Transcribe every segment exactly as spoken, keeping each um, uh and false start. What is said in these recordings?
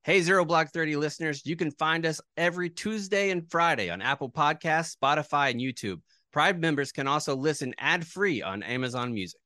Hey, Zero Block thirty listeners, you can find us every Tuesday and Friday on Apple Podcasts, Spotify, and YouTube. Pride members can also listen ad-free on Amazon Music.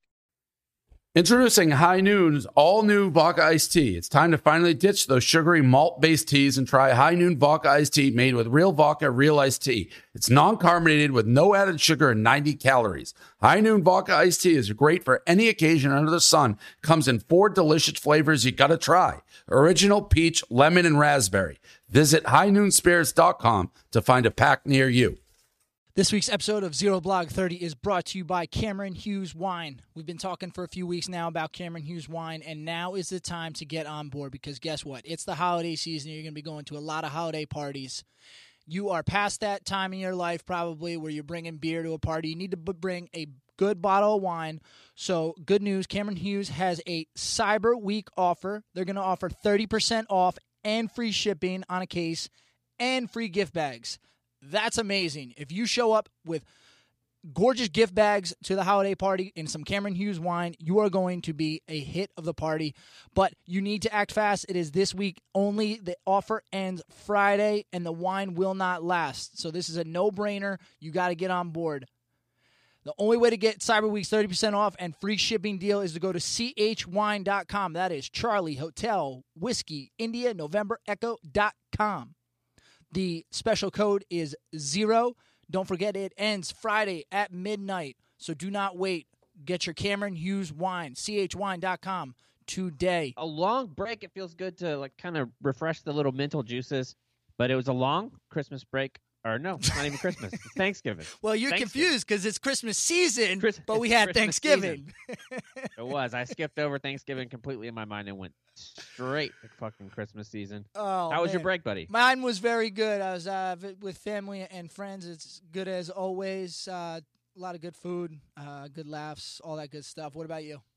Introducing High Noon's all-new Vodka Iced Tea. It's time to finally ditch those sugary malt-based teas and try High Noon Vodka Iced Tea made with real vodka, real iced tea. It's non-carbonated with no added sugar and ninety calories. High Noon Vodka Iced Tea is great for any occasion under the sun. Comes in four delicious flavors you gotta try. Original, peach, lemon, and raspberry. Visit high noon spirits dot com to find a pack near you. This week's episode of Zero Blog thirty is brought to you by Cameron Hughes Wine. We've been talking for a few weeks now about Cameron Hughes Wine, and now is the time to get on board because guess what? It's the holiday season. You're going to be going to a lot of holiday parties. You are past that time in your life probably where you're bringing beer to a party. You need to b- bring a good bottle of wine. So good news, Cameron Hughes has a Cyber Week offer. They're going to offer thirty percent off and free shipping on a case and free gift bags. That's amazing. If you show up with gorgeous gift bags to the holiday party and some Cameron Hughes wine, you are going to be a hit of the party. But you need to act fast. It is this week only. The offer ends Friday, and the wine will not last. So this is a no-brainer. You got to get on board. The only way to get Cyber Week's thirty percent off and free shipping deal is to go to c h wine dot com. That is Charlie Hotel Whiskey India November Echo dot com. The special code is zero. Don't forget it ends Friday at midnight. So do not wait. Get your Cameron Hughes wine, c h wine dot com today. A long break, it feels good to like kind of refresh the little mental juices. But it was a long Christmas break. Or no, it's not even Christmas. It's Thanksgiving. Well, you're confused because it's Christmas season, Chris, but we had Christmas Thanksgiving. It was. I skipped over Thanksgiving completely in my mind and went straight to fucking Christmas season. Oh, How was man. your break, buddy? Mine was very good. I was uh, with family and friends. It's good as always. Uh, a lot of good food, uh, good laughs, all that good stuff. What about you?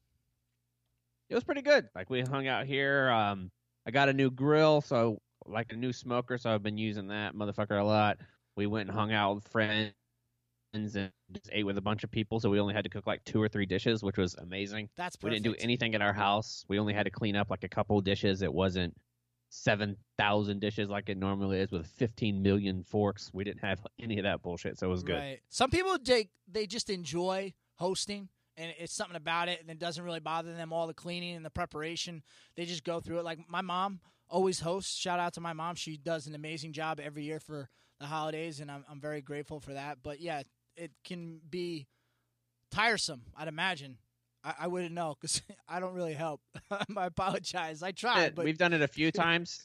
It was pretty good. Like we hung out here. Um, I got a new grill, so like a new smoker, so I've been using that motherfucker a lot. We went and hung out with friends and just ate with a bunch of people, so we only had to cook like two or three dishes, which was amazing. That's perfect. We didn't do anything at our house. We only had to clean up like a couple dishes. It wasn't seven thousand dishes like it normally is with fifteen million forks. We didn't have any of that bullshit, so it was good. Right. Some people, they, they just enjoy hosting, and it's something about it, and it doesn't really bother them, all the cleaning and the preparation. They just go through it. Like my mom always hosts. Shout out to my mom. She does an amazing job every year for the holidays, and I'm I'm very grateful for that. But yeah, it can be tiresome, I'd imagine. I, I wouldn't know because I don't really help. I apologize. I tried, Yeah, but we've done it a few times.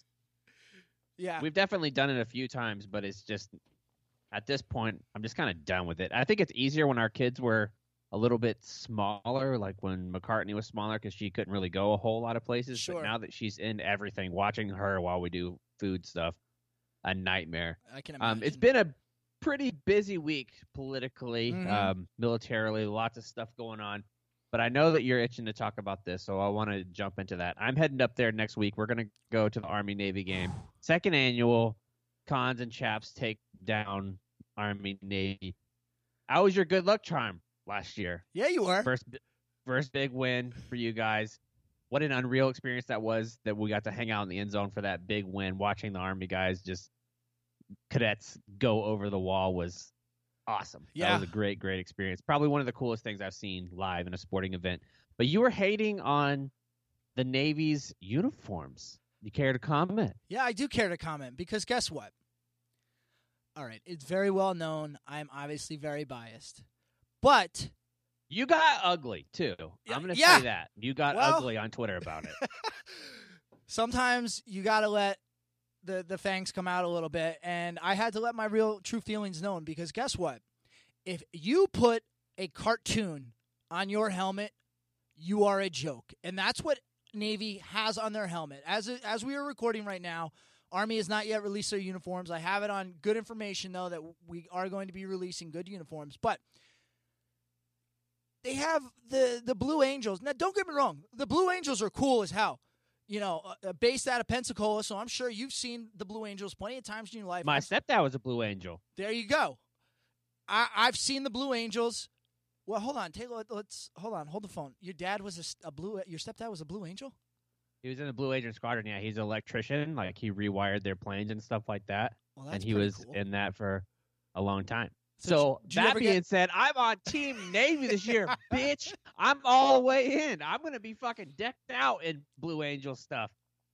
yeah, We've definitely done it a few times, but it's just at this point, I'm just kind of done with it. I think it's easier when our kids were a little bit smaller, like when McCartney was smaller because she couldn't really go a whole lot of places. Sure. But now that she's in everything, watching her while we do food stuff, a nightmare. I can imagine. Um, it's been a pretty busy week politically, Mhm. um, militarily, lots of stuff going on. But I know that you're itching to talk about this, so I want to jump into that. I'm heading up there next week. We're going to go to the Army-Navy game. Second annual Cons and Chaps take down Army-Navy. How was your good luck charm last year? Yeah, you were. First, first big win for you guys. What an unreal experience that was that we got to hang out in the end zone for that big win. Watching the Army guys just cadets go over the wall was awesome. Yeah. That was a great, great experience. Probably one of the coolest things I've seen live in a sporting event. But you were hating on the Navy's uniforms. You care to comment? Yeah, I do care to comment because guess what? All right, it's very well known. I'm obviously very biased. But You got ugly, too. Yeah, I'm going to yeah. say that. You got Well- ugly on Twitter about it. sometimes you got to let the, the fangs come out a little bit, and I had to let my real true feelings known because guess what? If you put a cartoon on your helmet, you are a joke. And that's what Navy has on their helmet. As as we are recording right now, Army has not yet released their uniforms. I have it on good information, though, that we are going to be releasing good uniforms. But they have the, the Blue Angels. Now, don't get me wrong. The Blue Angels are cool as hell. You know, uh, based out of Pensacola, so I'm sure you've seen the Blue Angels plenty of times in your life. My I'm- stepdad was a Blue Angel. There you go. I, I've seen the Blue Angels. Well, hold on. Take, let, let's hold on. Hold the phone. Your dad was a, a blue. Your stepdad was a Blue Angel. He was in the Blue Agent Squadron. Yeah, he's an electrician. Like, he rewired their planes and stuff like that. Well, and that's he pretty was cool. in that for a long time. So, So, did you that ever being get- said, I'm on Team Navy this year, bitch. I'm all the way in. I'm going to be fucking decked out in Blue Angel stuff.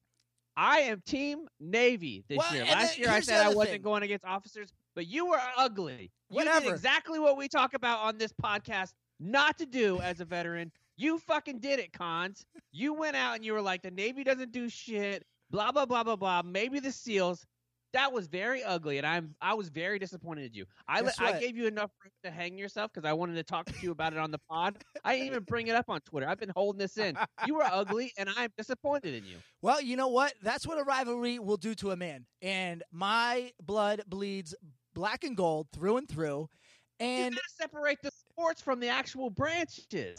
I am Team Navy this Well, year. and Last then year I here's the said I other wasn't thing. going against officers, but you were ugly. You Whatever. did exactly what we talk about on this podcast not to do as a veteran. You fucking did it, Cons. You went out and you were like, the Navy doesn't do shit, blah, blah, blah, blah, blah. Maybe the SEALs. That was very ugly, and I'm I was very disappointed in you. I Guess I what? gave you enough room to hang yourself because I wanted to talk to you about it on the pod. I didn't even bring it up on Twitter. I've been holding this in. You were ugly, and I'm disappointed in you. Well, you know what? That's what a rivalry will do to a man. And my blood bleeds black and gold through and through. You And gotta separate the sports from the actual branches.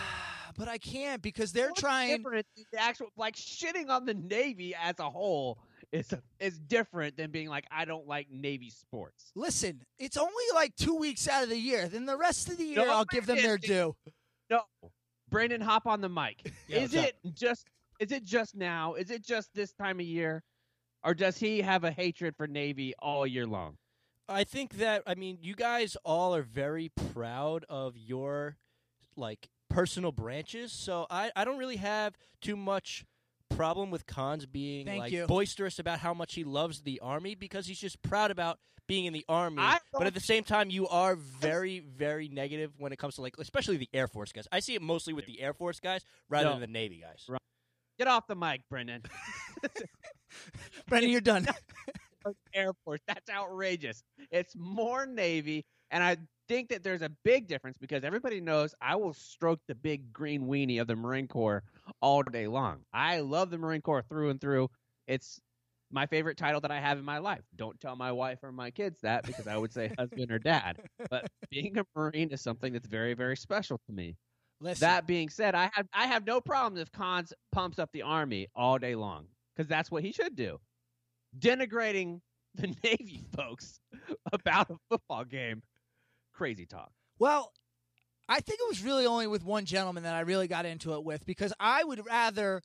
but I can't because they're What's trying. different than the actual like shitting on the Navy as a whole is is different than being like I don't like Navy sports. Listen, it's only like two weeks out of the year. Then the rest of the year, No, I'll give them it their isn't. due. No, Brandon, hop on the mic. Yeah, is what's it just is it just now? Is it just this time of year, or does he have a hatred for Navy all year long? I think that I mean you guys all are very proud of your like personal branches, so I, I don't really have too much problem with Cons being Thank like you. boisterous about how much he loves the Army because he's just proud about being in the Army. I But don't- at the same time, you are very very negative when it comes to like especially the Air Force guys. I see it mostly with the Air Force guys rather No. than the Navy guys. Right. Get off the mic, Brendan. Brendan, you're done. Air Force. That's outrageous. It's more Navy, and I think that there's a big difference because everybody knows I will stroke the big green weenie of the Marine Corps all day long. I love the Marine Corps through and through. It's my favorite title that I have in my life. Don't tell my wife or my kids that because I would say husband or dad. But being a Marine is something that's very, very special to me. Listen, That being said, I have I have no problem if Cons pumps up the Army all day long because that's what he should do. Denigrating the Navy folks about a football game, crazy talk. well, I think it was really only with one gentleman that I really got into it with because I would rather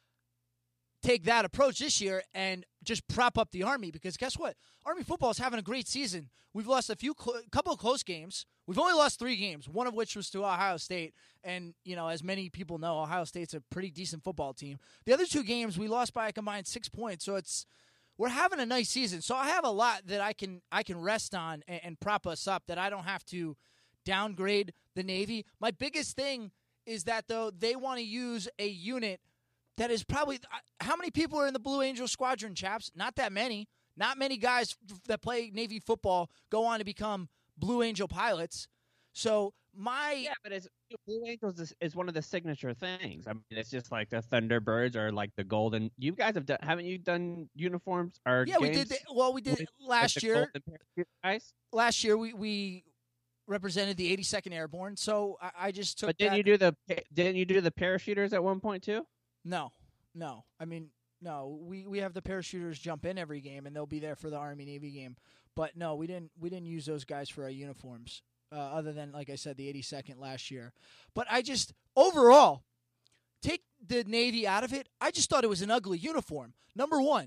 take that approach this year and just prop up the Army because guess what? Army football is having a great season. We've lost a few, cl- couple of close games. We've only lost three games, one of which was to Ohio State. And, you know, as many people know, Ohio State's a pretty decent football team. The other two games, we lost by a combined six points. So it's, we're having a nice season. So I have a lot that I can, I can rest on and, and prop us up that I don't have to downgrade the Navy. My biggest thing is that, though, they want to use a unit that is probably – how many people are in the Blue Angel Squadron, chaps? Not that many. Not many guys f- that play Navy football go on to become Blue Angel pilots. So my Yeah, but it's Blue Angels is, is one of the signature things. I mean, it's just like the Thunderbirds or like the Golden. You guys have done, haven't you done uniforms or yeah, we games did the, well, we did with, last with the year. Golden Parachute guys? Last year we we represented the eighty-second Airborne. So I, I just took But didn't that- you do the didn't you do the parachuters at one point too? No, no. I mean, no. We, we have the parachuters jump in every game, and they'll be there for the Army Navy game. But no, we didn't. We didn't use those guys for our uniforms, uh, other than like I said, the eighty-second last year. But I just overall take the Navy out of it. I just thought it was an ugly uniform. Number one,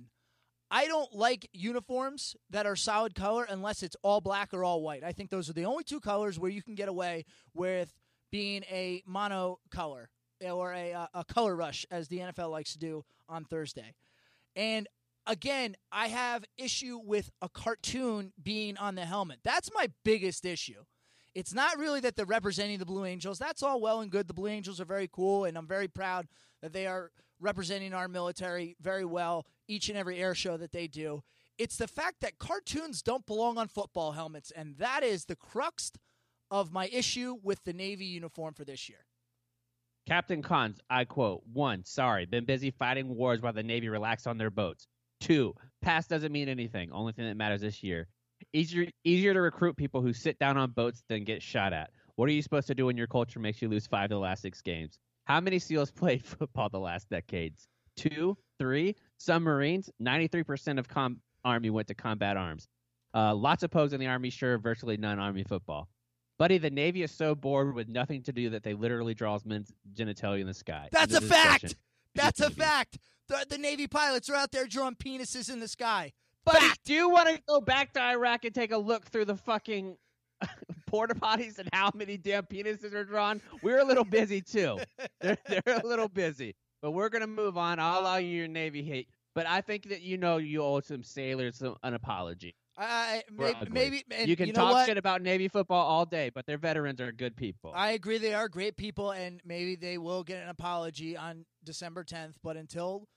I don't like uniforms that are solid color unless it's all black or all white. I think those are the only two colors where you can get away with being a mono color. Or a, uh, a color rush, as the N F L likes to do on Thursday. And again, I have issue with a cartoon being on the helmet. That's my biggest issue. It's not really that they're representing the Blue Angels. That's all well and good. The Blue Angels are very cool, and I'm very proud that they are representing our military very well each and every air show that they do. It's the fact that cartoons don't belong on football helmets, and that is the crux of my issue with the Navy uniform for this year. Captain Cons, I quote, one, sorry, been busy fighting wars while the Navy relaxed on their boats. Two, past doesn't mean anything. Only thing that matters this year. Easier easier to recruit people who sit down on boats than get shot at. What are you supposed to do when your culture makes you lose five of the last six games? How many SEALs played football the last decades? Two, three, some Marines, ninety-three percent of com- Army went to combat arms. Uh, lots of pogues in the Army, sure, virtually none Army football. Buddy, the Navy is so bored with nothing to do that they literally draws men's genitalia in the sky. That's End a of fact. discussion. That's a fact. The, the Navy pilots are out there drawing penises in the sky. But Fact. do you want to go back to Iraq and take a look through the fucking porta potties and how many damn penises are drawn? We're a little busy too. They're, they're a little busy, but we're gonna move on. I'll allow you your Navy hate, but I think that you know you owe some sailors some, an apology. I, We're maybe, ugly. maybe and you can you know talk what? shit about Navy football all day, but their veterans are good people. I agree they are great people, and maybe they will get an apology on December tenth. But until,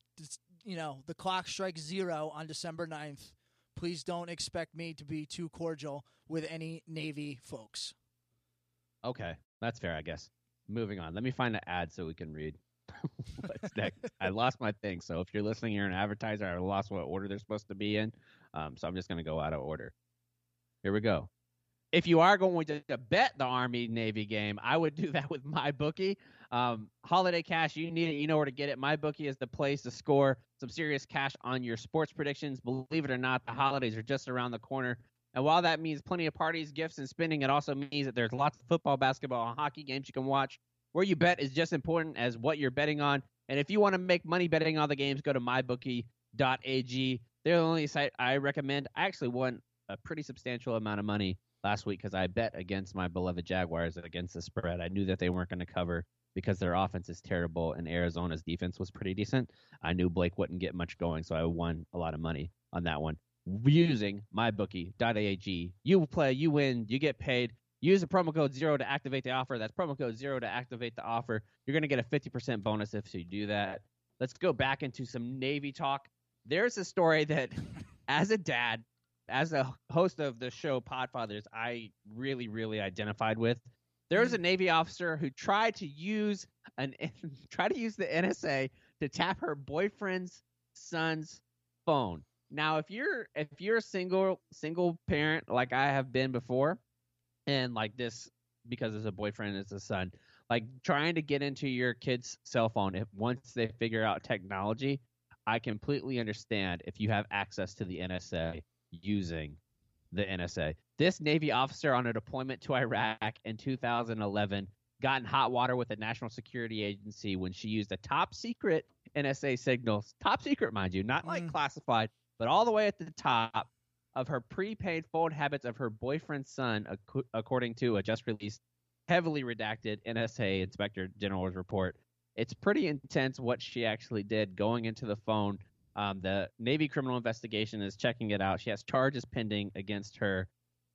you know, the clock strikes zero on December ninth, please don't expect me to be too cordial with any Navy folks. Okay, that's fair, I guess. Moving on. Let me find an ad so we can read. What's next? I lost my thing, so if you're listening, you're an advertiser. I lost what order they're supposed to be in, um, so I'm just going to go out of order. Here we go. If you are going to, to bet the Army-Navy game, I would do that with MyBookie. Um, holiday cash, you need it. You know where to get it. MyBookie is the place to score some serious cash on your sports predictions. Believe it or not, the holidays are just around the corner. And while that means plenty of parties, gifts, and spending, it also means that there's lots of football, basketball, and hockey games you can watch. Where you bet is just important as what you're betting on. And if you want to make money betting on the games, go to my bookie dot a g. They're the only site I recommend. I actually won a pretty substantial amount of money last week because I bet against my beloved Jaguars against the spread. I knew that they weren't going to cover because their offense is terrible and Arizona's defense was pretty decent. I knew Blake wouldn't get much going, so I won a lot of money on that one. Using my bookie dot a g. You play, you win, you get paid. Use the promo code zero to activate the offer. That's promo code zero to activate the offer. You're going to get a fifty percent bonus if you do that. Let's go back into some Navy talk. There's a story that, as a dad, as a host of the show Podfathers, I really, really identified with. There's a Navy officer who tried to use an try to use the N S A to tap her boyfriend's son's phone. Now, if you're if you're a single single parent like I have been before, and like this, because it's a boyfriend, it's a son, like trying to get into your kid's cell phone, if once they figure out technology, I completely understand if you have access to the N S A using the N S A. This Navy officer on a deployment to Iraq in two thousand eleven got in hot water with the National Security Agency when she used a top secret N S A signals, top secret, mind you, not like mm. classified, but all the way at the top of her prepaid phone habits of her boyfriend's son, ac- according to a just released, heavily redacted N S A Inspector General's report. It's pretty intense what she actually did going into the phone. Um, the Navy Criminal Investigation is checking it out. She has charges pending against her.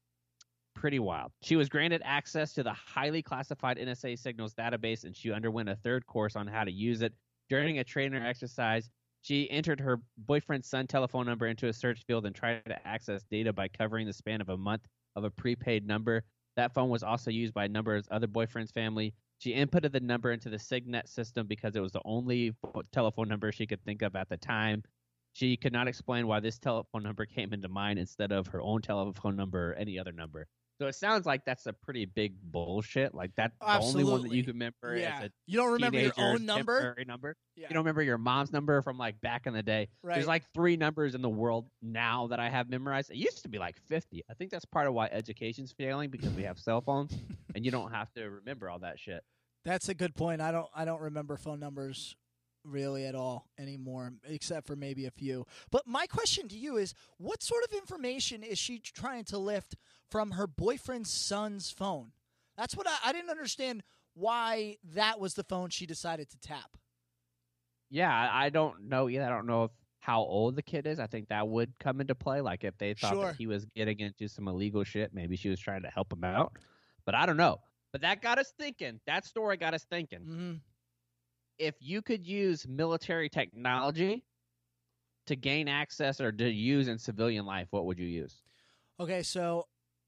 Pretty wild. She was granted access to the highly classified N S A signals database, and she underwent a third course on how to use it. During a trainer exercise, she entered her boyfriend's son telephone number into a search field and tried to access data by covering the span of a month of a prepaid number. That phone was also used by a number of other boyfriend's family. She inputted the number into the Signet system because it was the only telephone number she could think of at the time. She could not explain why this telephone number came into mind instead of her own telephone number or any other number. So it sounds like that's a pretty big bullshit. Like that's Absolutely. the only one that you can remember. Yeah. As a you don't remember your own number? number. Yeah. You don't remember your mom's number from like back in the day. Right. There's like three numbers in the world now that I have memorized. It used to be like fifty. I think that's part of why education's failing because we have cell phones and you don't have to remember all that shit. That's a good point. I don't I don't remember phone numbers really at all anymore, except for maybe a few. But my question to you is, what sort of information is she trying to lift from her boyfriend's son's phone? That's what I, I didn't understand why that was the phone she decided to tap. Yeah, I don't know either. I don't know if how old the kid is. I think that would come into play. Like if they thought Sure. that he was getting into some illegal shit, maybe she was trying to help him out. But I don't know. But that got us thinking. That story got us thinking. Mm-hmm. If you could use military technology to gain access or to use in civilian life, what would you use? Okay, so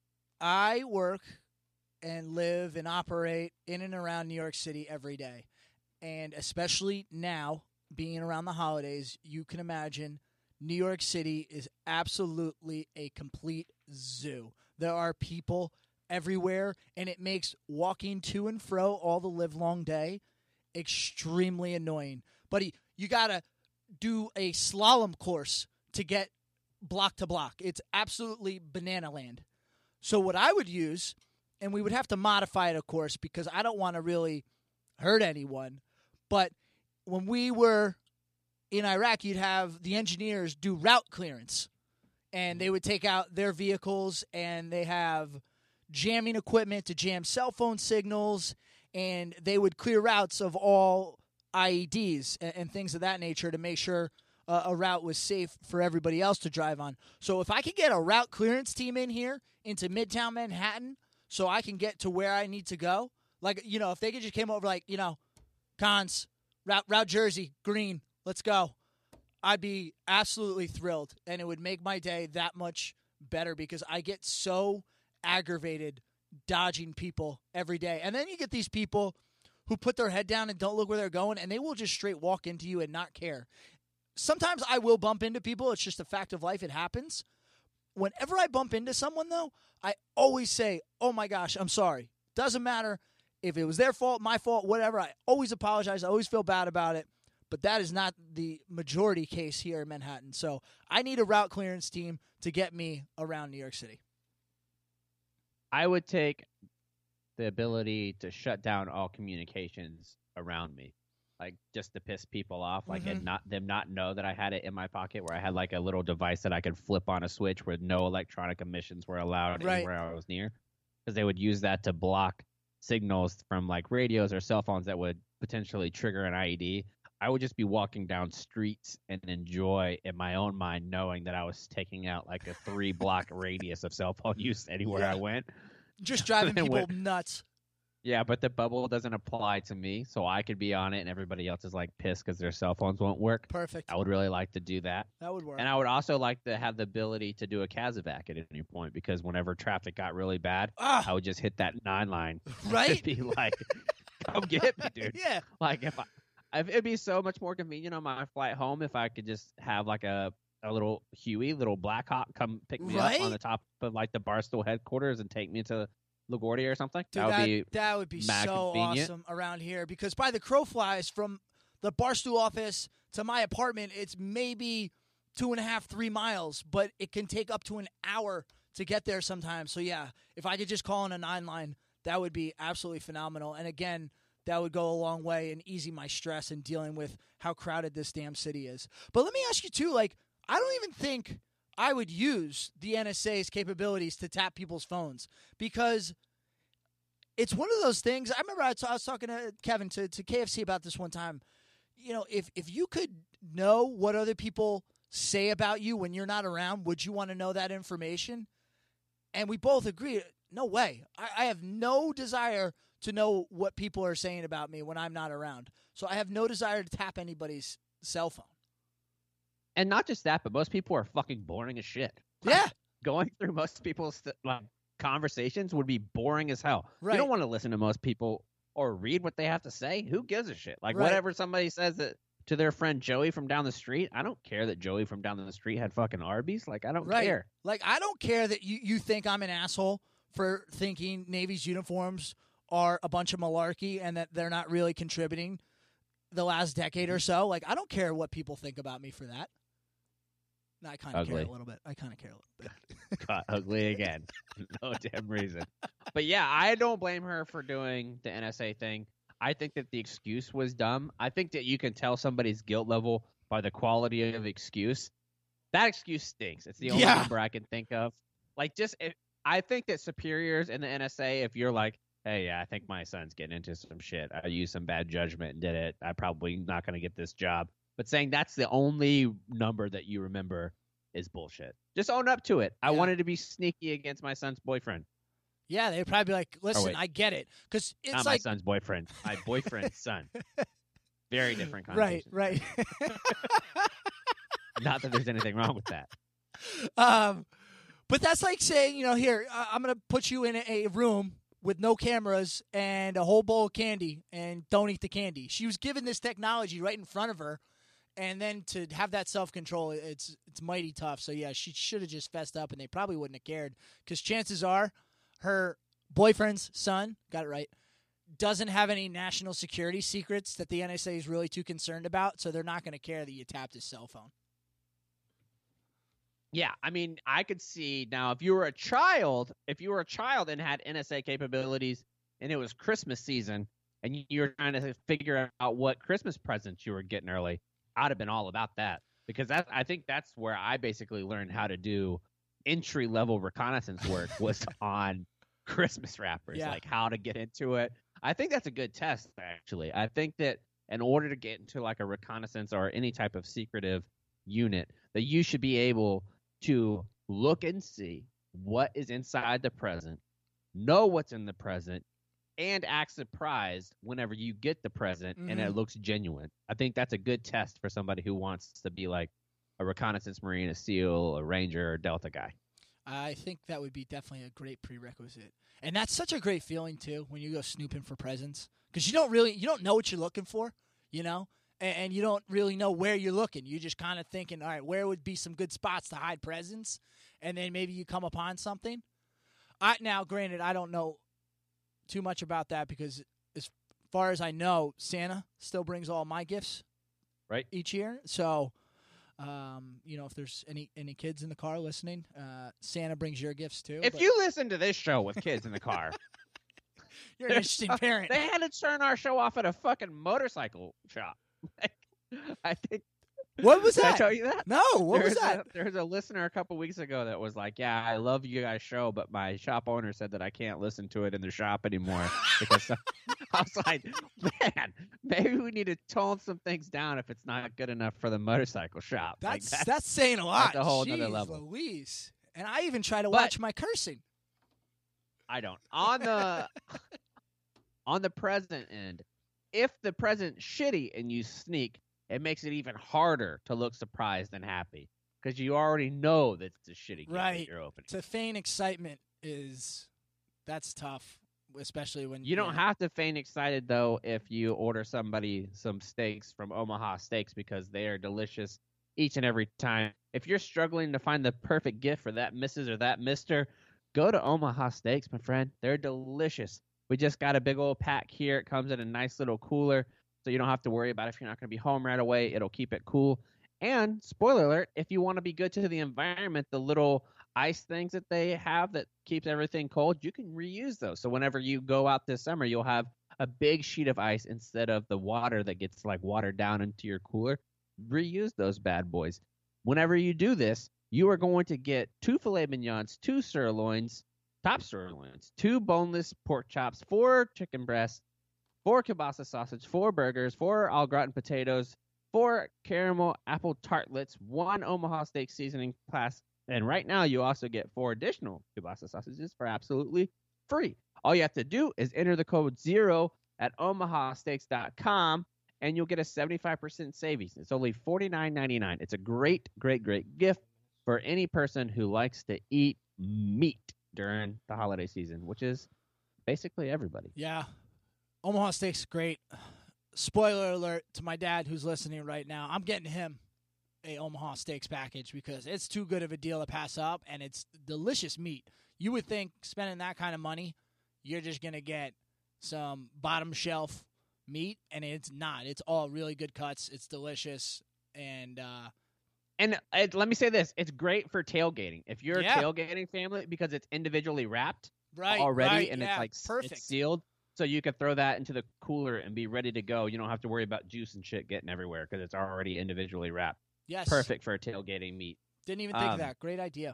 I work and live and operate in and around New York City every day. And especially now, being around the holidays, you can imagine New York City is absolutely a complete zoo. There are people everywhere, and it makes walking to and fro all the livelong day extremely annoying. Buddy, you got to do a slalom course to get block to block. It's absolutely banana land. So what I would use, and we would have to modify it, of course, because I don't want to really hurt anyone, but when we were in Iraq, you'd have the engineers do route clearance, and they would take out their vehicles, and they have jamming equipment to jam cell phone signals, and they would clear routes of all I E Ds and, and things of that nature to make sure uh, a route was safe for everybody else to drive on. So if I could get a route clearance team in here into Midtown Manhattan so I can get to where I need to go, like, you know, if they could just came over like, you know, Cons, route, route Jersey, green, let's go. I'd be absolutely thrilled, and it would make my day that much better because I get so aggravated dodging people every day. And then you get these people who put their head down and don't look where they're going, and they will just straight walk into you and not care. Sometimes I will bump into people. It's just a fact of life. It happens. Whenever I bump into someone, though, I always say, oh, my gosh, I'm sorry. Doesn't matter if it was their fault, my fault, whatever. I always apologize. I always feel bad about it. But that is not the majority case here in Manhattan. So I need a route clearance team to get me around New York City. I would take the ability to shut down all communications around me, like just to piss people off, like Mhm. and not them not know that I had it in my pocket, where I had like a little device that I could flip on a switch where no electronic emissions were allowed Right. anywhere I was near, because they would use that to block signals from like radios or cell phones that would potentially trigger an I E D. I would just be walking down streets and enjoy in my own mind knowing that I was taking out like a three block radius of cell phone use anywhere Yeah. I went. Just driving And people when- nuts. Yeah, but the bubble doesn't apply to me, so I could be on it and everybody else is like pissed because their cell phones won't work. Perfect. I would really like to do that. That would work. And I would also like to have the ability to do a Kazovac at any point, because whenever traffic got really bad, I Ah, would just hit that nine line. right? It'd be like, come get me, dude. Yeah. Like if I, if it'd be so much more convenient on my flight home if I could just have like a a little Huey, little Black Hawk come pick me Right? up on the top of like the Barstool headquarters and take me to LaGuardia or something. Dude, that would that, be that would be mad so convenient. awesome around here because by the crow flies from the Barstool office to my apartment, it's maybe two and a half, three miles, but it can take up to an hour to get there sometimes. So, yeah, if I could just call in a nine line, that would be absolutely phenomenal. And, again, that would go a long way and easy my stress in dealing with how crowded this damn city is. But let me ask you, too, like, I don't even think I would use the N S A's capabilities to tap people's phones because it's one of those things. I remember I, t- I was talking to Kevin, to, to K F C about this one time. You know, if, if you could know what other people say about you when you're not around, would you want to know that information? And we both agree, no way. I, I have no desire to know what people are saying about me when I'm not around. So I have no desire to tap anybody's cell phone. And not just that, but most people are fucking boring as shit. Yeah. Going through most people's like conversations would be boring as hell. Right. You don't want to listen to most people or read what they have to say. Who gives a shit? Like Right. whatever somebody says that to their friend Joey from down the street, I don't care that Joey from down the street had fucking Arby's. Like I don't Right. care. Like, I don't care that you, you think I'm an asshole for thinking Navy's uniforms are a bunch of malarkey and that they're not really contributing the last decade or so. Like, I don't care what people think about me for that. No, I kind of care a Ugly. little bit. I kind of care a little bit. Got ugly again. No damn reason. But yeah, I don't blame her for doing the N S A thing. I think that the excuse was dumb. I think that you can tell somebody's guilt level by the quality of excuse. That excuse stinks. It's the only Yeah. number I can think of. Like, just if, I think that superiors in the N S A, if you're like, hey, yeah, I think my son's getting into some shit. I used some bad judgment and did it. I'm probably not going to get this job. But saying that's the only number that you remember is bullshit. Just own up to it. I Yeah. wanted to be sneaky against my son's boyfriend. Yeah, they'd probably be like, listen, wait. I get it. Because it's Not like, my son's boyfriend. My boyfriend's son. Very different right, connotation. right. Not that there's anything wrong with that. um, but that's like saying, you know, here, I- I'm going to put you in a, a room with no cameras and a whole bowl of candy and don't eat the candy. She was given this technology right in front of her. And then to have that self-control, it's it's mighty tough. So, yeah, she should have just fessed up, and they probably wouldn't have cared. Because chances are her boyfriend's son, got it right, doesn't have any national security secrets that the N S A is really too concerned about. So they're not going to care that you tapped his cell phone. Yeah, I mean, I could see now if you were a child, if you were a child and had N S A capabilities and it was Christmas season and you- you're trying to figure out what Christmas presents you were getting early, I'd have been all about that because that I think that's where I basically learned how to do entry level reconnaissance work was on Christmas wrappers, Yeah. like how to get into it. I think that's a good test, actually. I think that in order to get into like a reconnaissance or any type of secretive unit, that you should be able to look and see what is inside the present, know what's in the present, and act surprised whenever you get the present and it Mhm. looks genuine. I think that's a good test for somebody who wants to be like a reconnaissance marine, a SEAL, a ranger, or Delta guy. I think that would be definitely a great prerequisite. And that's such a great feeling too when you go snooping for presents because you don't really you don't know what you're looking for, you know, and, and you don't really know where you're looking. You're just kind of thinking, all right, where would be some good spots to hide presents, and then maybe you come upon something. I now, granted, I don't know too much about that because as far as I know, Santa still brings all my gifts Right. each year. So. Um, you know, if there's any any kids in the car listening, uh, Santa brings your gifts too. If but you listen to this show with kids in the car, you're an interesting parent. they had to turn our show off at a fucking motorcycle shop. Like, I think. What was Did I that? tell you that? No, what was There's that? A, there's a listener a couple weeks ago that was like, "Yeah, I love you guys' show, but my shop owner said that I can't listen to it in the shop anymore because." I was like, "Man, maybe we need to tone some things down if it's not good enough for the motorcycle shop." Like, That's that's saying a lot. a whole Jeez, nother level. Louise. And I even try to But- watch my cursing. I don't. On the on the present end, if the present's shitty and you sneak, it makes it even harder to look surprised and happy because you already know that it's a shitty gift that Right. you're opening. To feign excitement is that's tough, especially when You don't yeah. have to feign excited though if you order somebody some steaks from Omaha Steaks because they are delicious each and every time. If you're struggling to find the perfect gift for that missus or that mister, go to Omaha Steaks, my friend. They're delicious. We just got a big old pack here. It comes in a nice little cooler, so you don't have to worry about if you're not going to be home right away. It'll keep it cool. And spoiler alert, if you want to be good to the environment, the little ice things that they have that keeps everything cold, you can reuse those. So whenever you go out this summer, you'll have a big sheet of ice instead of the water that gets like watered down into your cooler. Reuse those bad boys. Whenever you do this, you are going to get two filet mignons, two sirloins, top sirloins, two boneless pork chops, four chicken breasts, four kielbasa sausage, four burgers, four au gratin potatoes, four caramel apple tartlets, one Omaha Steak seasoning class, and right now you also get four additional kielbasa sausages for absolutely free. All you have to do is enter the code ZERO at omaha steaks dot com, and you'll get a seventy-five percent savings. It's only forty-nine ninety-nine. It's a great, great, great gift for any person who likes to eat meat during the holiday season, which is basically everybody. Yeah. Omaha Steaks, great. Spoiler alert to my dad who's listening right now. I'm getting him a Omaha Steaks package because it's too good of a deal to pass up, and it's delicious meat. You would think spending that kind of money, you're just going to get some bottom shelf meat, and it's not. It's all really good cuts. It's delicious, and uh, And uh, let me say this. It's great for tailgating. If you're Yeah. a tailgating family, because it's individually wrapped right already right, and yeah, it's like s- perfect. it's sealed. So you could throw that into the cooler and be ready to go. You don't have to worry about juice and shit getting everywhere because it's already individually wrapped. Yes. Perfect for tailgating meat. Didn't even think of Um, that. Great idea.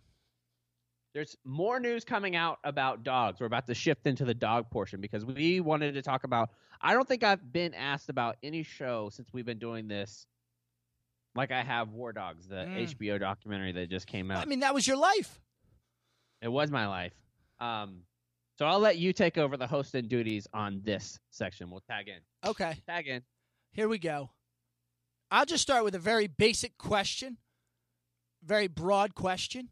There's more news coming out about dogs. We're about to shift into the dog portion because we wanted to talk about. I don't think I've been asked about any show since we've been doing this, like I have War Dogs, the Mm. H B O documentary that just came out. I mean, that was your life. It was my life. Um, so I'll let you take over the hosting duties on this section. We'll tag in. Okay. Tag in. Here we go. I'll just start with a very basic question, very broad question.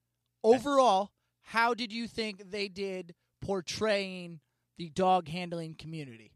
Overall, how did you think they did portraying the dog handling community?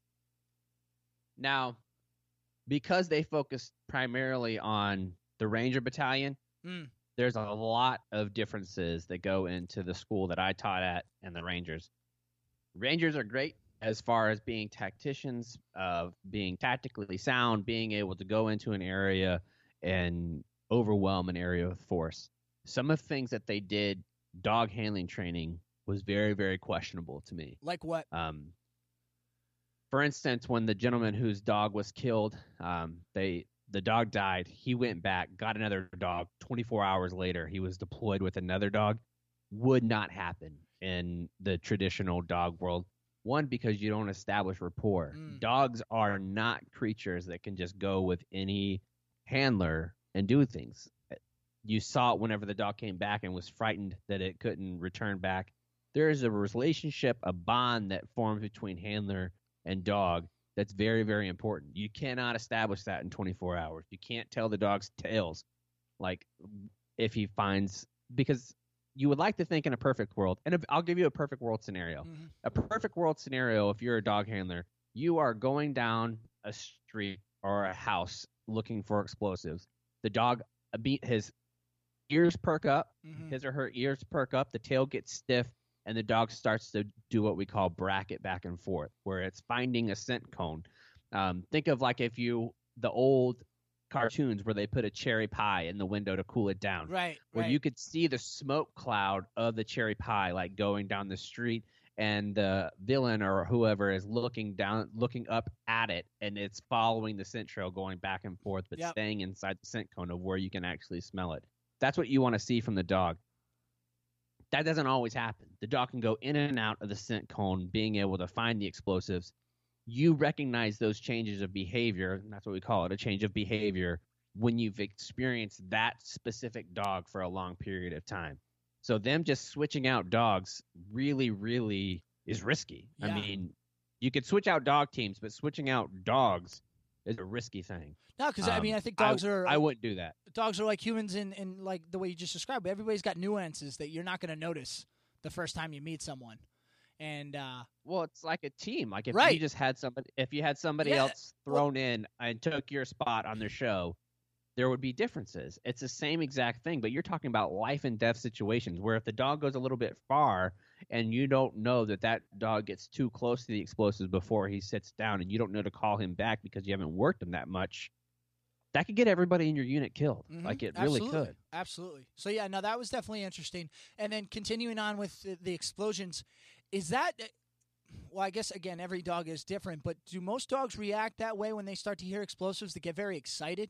Now, because they focused primarily on the Ranger Battalion, Mm. there's a lot of differences that go into the school that I taught at and the Rangers. Rangers are great as far as being tacticians, of being tactically sound, being able to go into an area and overwhelm an area with force. Some of the things that they did, dog handling training, was very, very questionable to me. Like what? Um, for instance, when the gentleman whose dog was killed, um, they the dog died. He went back, got another dog. twenty-four hours later, he was deployed with another dog. Would not happen in the traditional dog world. One, because you don't establish rapport. Mm. Dogs are not creatures that can just go with any handler and do things. You saw it whenever the dog came back and was frightened that it couldn't return back. There is a relationship, a bond that forms between handler and dog that's very, very important. You cannot establish that in twenty-four hours. You can't tell the dog's tails, like if he finds, because you would like to think in a perfect world, and I'll give you a perfect world scenario. Mm-hmm. A perfect world scenario, if you're a dog handler, you are going down a street or a house looking for explosives. The dog, his ears perk up, Mm-hmm. his or her ears perk up, the tail gets stiff, and the dog starts to do what we call bracket back and forth, where it's finding a scent cone. Um, think of like if you, the old cartoons where they put a cherry pie in the window to cool it down. Right. Where right. you could see the smoke cloud of the cherry pie like going down the street, and the villain or whoever is looking down, looking up at it, and it's following the scent trail going back and forth, but Yep. staying inside the scent cone of where you can actually smell it. That's what you want to see from the dog. That doesn't always happen. The dog can go in and out of the scent cone, being able to find the explosives. You recognize those changes of behavior, and that's what we call it, a change of behavior, when you've experienced that specific dog for a long period of time. So them just switching out dogs really, really is risky. Yeah. I mean, you could switch out dog teams, but switching out dogs is a risky thing. No, because I Um, mean, I think dogs I, are I wouldn't do that. dogs are like humans in, in like the way you just described. Everybody's got nuances that you're not going to notice the first time you meet someone. And uh, Well, it's like a team. Like if Right. you just had somebody, if you had somebody Yeah, else thrown in and took your spot on their show, there would be differences. It's the same exact thing, but you're talking about life and death situations where if the dog goes a little bit far and you don't know that that dog gets too close to the explosives before he sits down, and you don't know to call him back because you haven't worked him that much, that could get everybody in your unit killed. mhm, Like it really absolutely, could. Absolutely. So yeah, no, that was definitely interesting. And then continuing on with the, the explosions, is that? Well, I guess again, every dog is different, but do most dogs react that way when they start to hear explosives? They get very excited.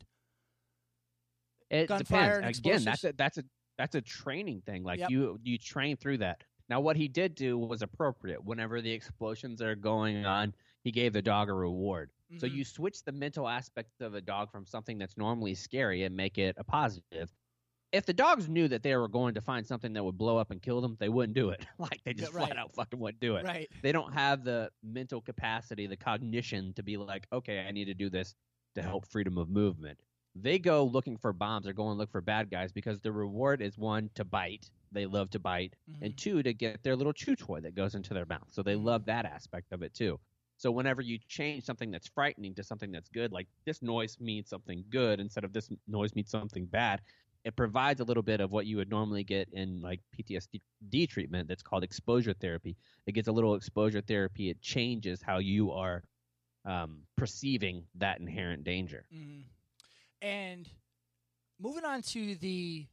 It Gunfire and depends. Again, explosives? that's a that's a that's a training thing. Like Yep. you you train through that. Now, what he did do was appropriate. Whenever the explosions are going on, he gave the dog a reward. So Mhm. you switch the mental aspect of a dog from something that's normally scary and make it a positive. If the dogs knew that they were going to find something that would blow up and kill them, they wouldn't do it. Like they just Yeah, right. flat out fucking wouldn't do it. Right. They don't have the mental capacity, the cognition to be like, okay, I need to do this to help freedom of movement. They go looking for bombs or go and look for bad guys because the reward is one, to bite. They love to bite. Mhm. And two, to get their little chew toy that goes into their mouth. So they love that aspect of it too. So whenever you change something that's frightening to something that's good, like this noise means something good instead of this noise means something bad, it provides a little bit of what you would normally get in like P T S D treatment that's called exposure therapy. It gets a little exposure therapy. It changes how you are um, perceiving that inherent danger. Mhm. And moving on to the,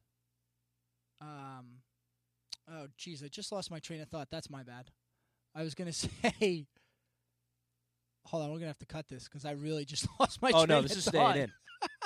um, oh geez, I just lost my train of thought. That's my bad. I was gonna say, hold on, we're gonna have to cut this because I really just lost my. Oh train no, of this is thought. staying in.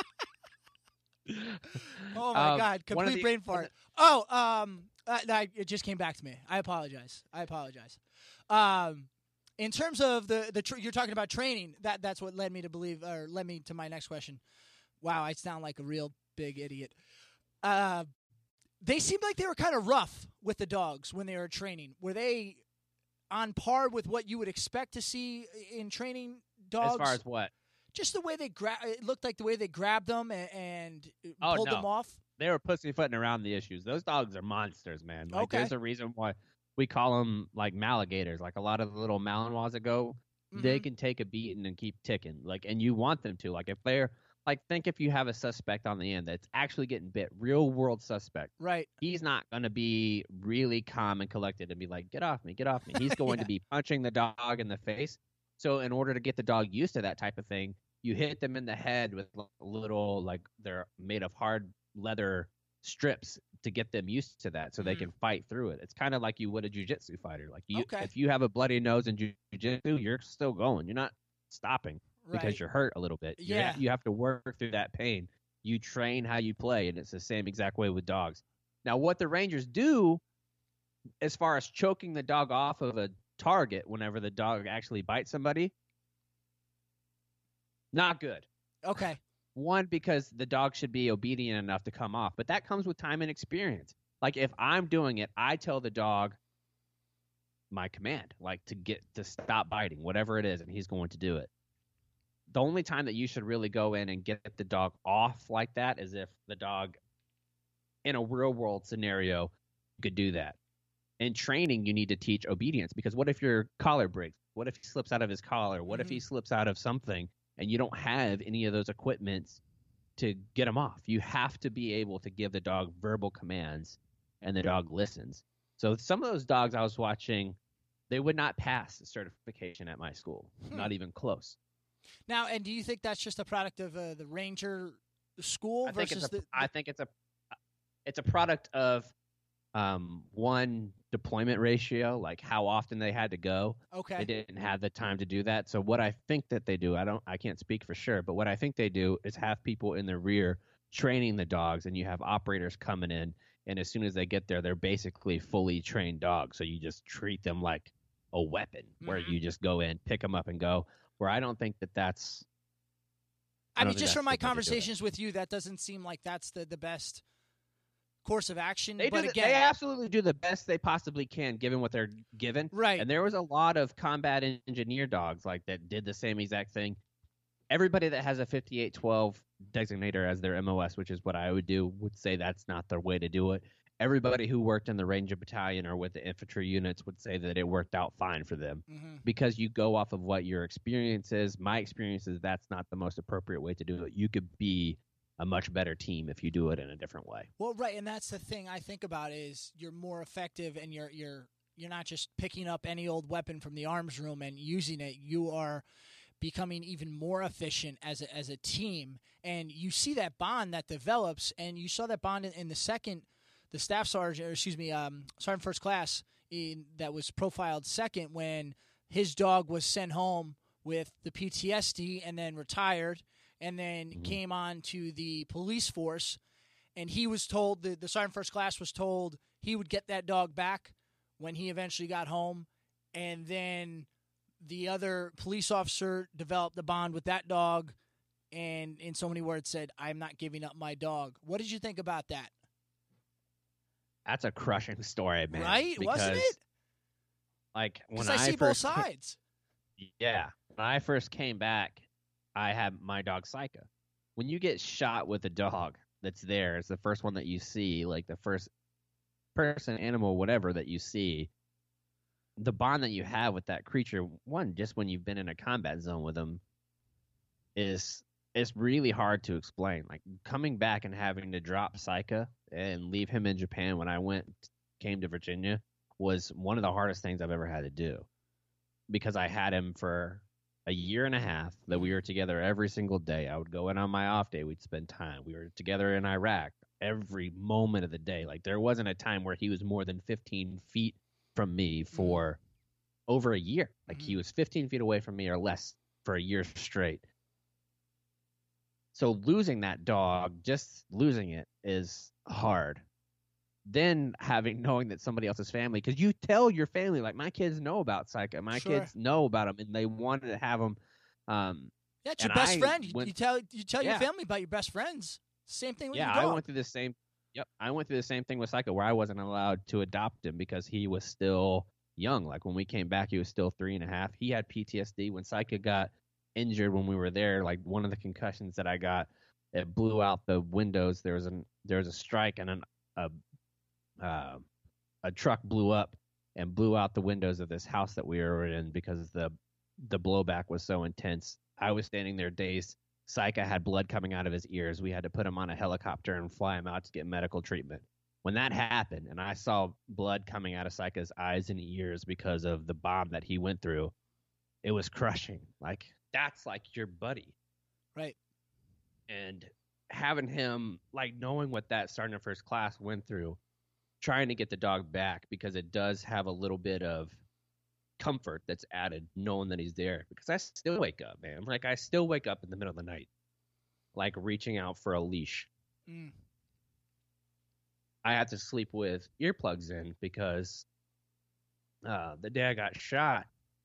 Oh my Um, god, one of complete the- brain one fart. Oh, um, uh, no, it just came back to me. I apologize. I apologize. Um, in terms of the the tr- you're talking about training, that that's what led me to believe, or led me to my next question. Wow, I sound like a real big idiot. Uh, they seemed like they were kind of rough with the dogs when they were training. Were they on par with what you would expect to see in training dogs? As far as what? Just the way they grab, it looked like the way they grabbed them and, and Oh, pulled no. them off. They were pussyfooting around the issues. Those dogs are monsters, man. Like, Okay. There's a reason why we call them like Maligators. Like a lot of the little Malinois that go, they Mhm. can take a beating and keep ticking. Like, and you want them to. Like if they're like, think if you have a suspect on the end that's actually getting bit, real world suspect. Right. He's not going to be really calm and collected and be like, get off me, get off me. He's going Yeah. to be punching the dog in the face. So in order to get the dog used to that type of thing, you hit them in the head with little, like they're made of hard leather strips to get them used to that so they Mhm. can fight through it. It's kind of like you would a jiu-jitsu fighter. Like you, Okay. if you have a bloody nose in jiu-jitsu, you're still going. You're not stopping Right. because you're hurt a little bit. You're- Yeah. You have to work through that pain. You train how you play, and it's the same exact way with dogs. Now, what the Rangers do as far as choking the dog off of a target whenever the dog actually bites somebody, not good. Okay. One, because the dog should be obedient enough to come off, but that comes with time and experience. Like if I'm doing it, I tell the dog my command, like to get to stop biting, whatever it is, and he's going to do it. The only time that you should really go in and get the dog off like that is if the dog, in a real world scenario, could do that. In training, you need to teach obedience, because what if your collar breaks? What if he slips out of his collar? What if he slips out of something and you don't have any of those equipments to get him off? You have to be able to give the dog verbal commands, and the dog listens. So some of those dogs I was watching, they would not pass the certification at my school, Hmm. not even close. Now, and do you think that's just a product of uh, the Ranger school I think versus it's a, the, I think it's a it's a product of um, one, deployment ratio, like how often they had to go. Okay. They didn't have the time to do that. So what I think that they do, I don't, I can't speak for sure, but what I think they do is have people in the rear training the dogs, and you have operators coming in, and as soon as they get there, they're basically fully trained dogs. So you just treat them like a weapon, where Mhm. you just go in, pick them up, and go. Where I don't think that that's. I, I don't mean, think just that's from my the way to do it. conversations with you, that doesn't seem like that's the, the best course of action. They but do. The, again, they absolutely do the best they possibly can, given what they're given. right. And there was a lot of combat engineer dogs like that did the same exact thing. Everybody that has a fifty-eight twelve designator as their M O S, which is what I would do, would say that's not the way to do it. Everybody who worked in the Ranger Battalion or with the infantry units would say that it worked out fine for them, hmm because you go off of what your experience is. My experience is that's not the most appropriate way to do it. You could be a much better team if you do it in a different way. Well, right, and that's the thing I think about is you're more effective, and you're you're you're not just picking up any old weapon from the arms room and using it. You are becoming even more efficient as a, as a team, and you see that bond that develops, and you saw that bond in, in the second, the staff sergeant, or excuse me, um, sergeant first class in, that was profiled second when his dog was sent home with the P T S D and then retired, and then Mhm. came on to the police force, and he was told, the, the sergeant first class was told he would get that dog back when he eventually got home, and then the other police officer developed a bond with that dog, and in so many words said, I'm not giving up my dog. What did you think about that? That's a crushing story, man. Right? Wasn't because, it? Like when Because I, see both first ca- sides. Yeah. When I first came back, I had my dog Psycho. When you get shot with a dog that's there, it's the first one that you see, like the first person, animal, whatever that you see, the bond that you have with that creature, one, just when you've been in a combat zone with them, is it's really hard to explain. Like coming back and having to drop Psycho and leave him in Japan when I went came to Virginia was one of the hardest things I've ever had to do, because I had him for a year and a half that we were together every single day. I would go in on my off day. We'd spend time. We were together in Iraq every moment of the day. Like there wasn't a time where he was more than fifteen feet from me for over a year. Like he was fifteen feet away from me or less for a year straight. So losing that dog, just losing it, is hard. Then having knowing that somebody else's family, because you tell your family, like my kids know about Psycho, my Sure. kids know about him, and they wanted to have him. Um, Yeah, it's your and best I friend. You, went- you tell you tell your Yeah. family about your best friends. Same thing with yeah, your I dog. went through the same. Yep, I went through the same thing with Psycho, where I wasn't allowed to adopt him because he was still young. Like when we came back, he was still three and a half. He had P T S D. When Psycho got injured when we were there, like one of the concussions that I got, it blew out the windows. There was an there was a strike, and an a uh, a truck blew up and blew out the windows of this house that we were in because the the blowback was so intense. I was standing there dazed. Psycho had blood coming out of his ears. We had to put him on a helicopter and fly him out to get medical treatment. When that happened and I saw blood coming out of Psycho's eyes and ears because of the bomb that he went through, it was crushing. Like, that's like your buddy. Right. And having him, like, knowing what that sergeant first class went through, trying to get the dog back, because it does have a little bit of comfort that's added knowing that he's there. Because I still wake up, man. Like, I still wake up in the middle of the night, like, reaching out for a leash. Mm. I had to sleep with earplugs in because uh, the day I got shot,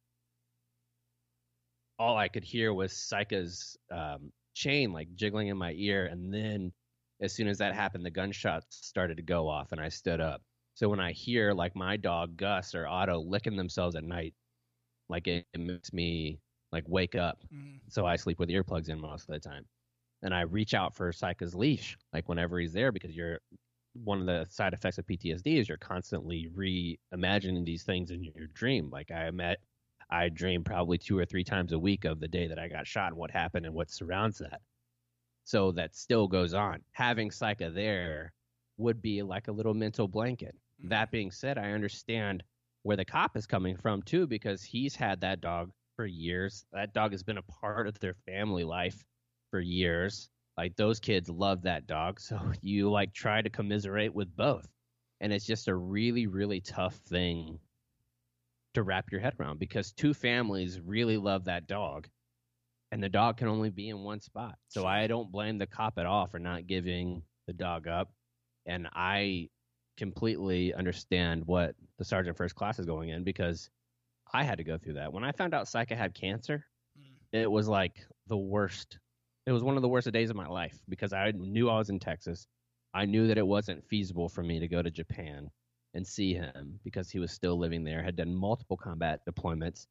all I could hear was Saika's um, chain, like, jiggling in my ear. And then as soon as that happened, the gunshots started to go off, and I stood up. So when I hear, like, my dog Gus or Otto licking themselves at night, like, it, it makes me, like, wake up. Mm. So I sleep with earplugs in most of the time. And I reach out for Saika's leash, like, whenever he's there, because you're one of the side effects of P T S D is you're constantly reimagining these things in your dream. Like, I met, I dream probably two or three times a week of the day that I got shot and what happened and what surrounds that. So that still goes on. Having Saika there would be like a little mental blanket. Mm-hmm. That being said, I understand where the cop is coming from too, because he's had that dog for years. That dog has been a part of their family life for years. Like, those kids love that dog. So you, like, try to commiserate with both. And it's just a really, really tough thing to wrap your head around, because two families really love that dog, and the dog can only be in one spot. So I don't blame the cop at all for not giving the dog up. And I completely understand what the sergeant first class is going in, because I had to go through that. When I found out Saika had cancer, mm. it was like the worst. It was one of the worst days of my life, because I knew I was in Texas. I knew that it wasn't feasible for me to go to Japan and see him, because he was still living there, had done multiple combat deployments.